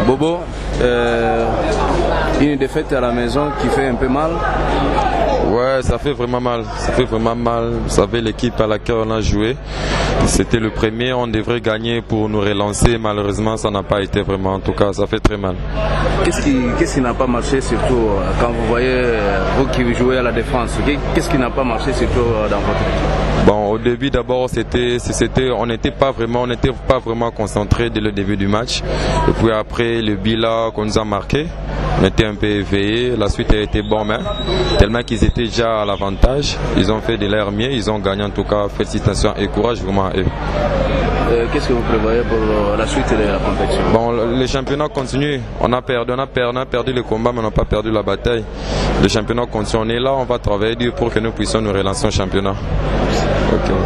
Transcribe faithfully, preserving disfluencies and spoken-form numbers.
Bobo, euh, une défaite à la maison qui fait un peu mal. Ouais, ça fait vraiment mal. Ça fait vraiment mal. Vous savez, l'équipe à laquelle on a joué, c'était le premier. On devrait gagner pour nous relancer. Malheureusement, ça n'a pas été vraiment. En tout cas, ça fait très mal. Qu'est-ce qui, qu'est-ce qui n'a pas marché, surtout quand vous voyez vous qui jouez à la défense? Qu'est-ce qui n'a pas marché, surtout dans votre équipe? Bon, au début, d'abord, c'était, c'était, on n'était pas vraiment, on n'était pas vraiment concentré dès le début du match. Et puis après, le bilan qu'on nous a marqué, on était un peu éveillé. La suite a été bonne, mais tellement qu'ils étaient déjà à l'avantage. Ils ont fait de leur mieux, ils ont gagné en tout cas. Félicitations et courage vraiment à eux. Euh, Qu'est-ce que vous prévoyez pour la suite de la compétition? Bon, le championnat continue. On a perdu, on a perdu, on a perdu le combat, mais on n'a pas perdu la bataille. Le championnat continue. On est là, on va travailler dur pour que nous puissions nous relancer au championnat. Okay.